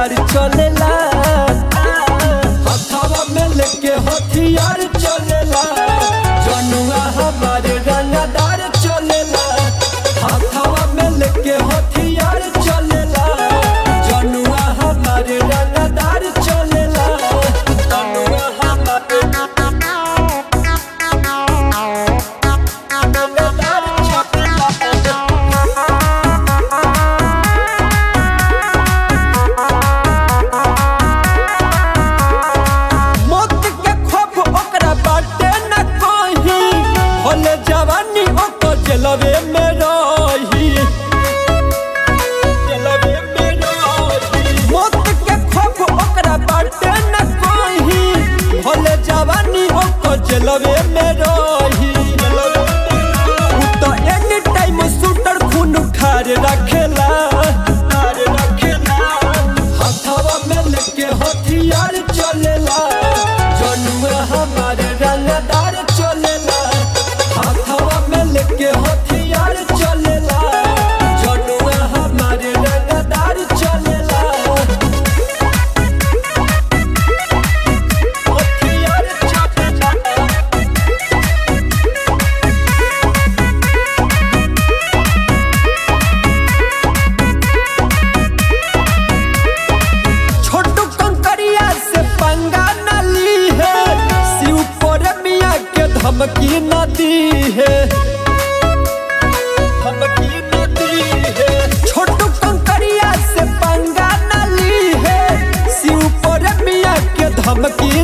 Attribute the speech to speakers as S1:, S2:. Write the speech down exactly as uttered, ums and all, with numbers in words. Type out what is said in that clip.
S1: रंगदार चलेला, हथवा में लेके हथियार चलेला। जनुआ हमारे रंगदार चलेला, हथवा में लेके हथियार चलेला। जनुआ हमारे रंगदार चलेला, जनुआ हमारे जवानी ओको जलवे में रही, जलवे में रही। मौत के खौफ ओकरा बाटे न कोई, भले जवानी ओको जलवे में रही। उ तो एनी टाइम शूटर खून ठार रखेला, ठार रखेला। हथवा में लेके हथियार चलेला, जनुआ हमारे रंगदार चलेला। हथवा में लेके हथियार चलेला, जनुआ हमारे रंगदार चलेला। हथियार चलेला, छोटू कंकरिया से पंगा न ली है, शिव पर मियाँ के धमकी न दी है, धमकी न दी है। छोटू कंकरिया से पंगा न ली है, शिव पर मियाँ के धमकी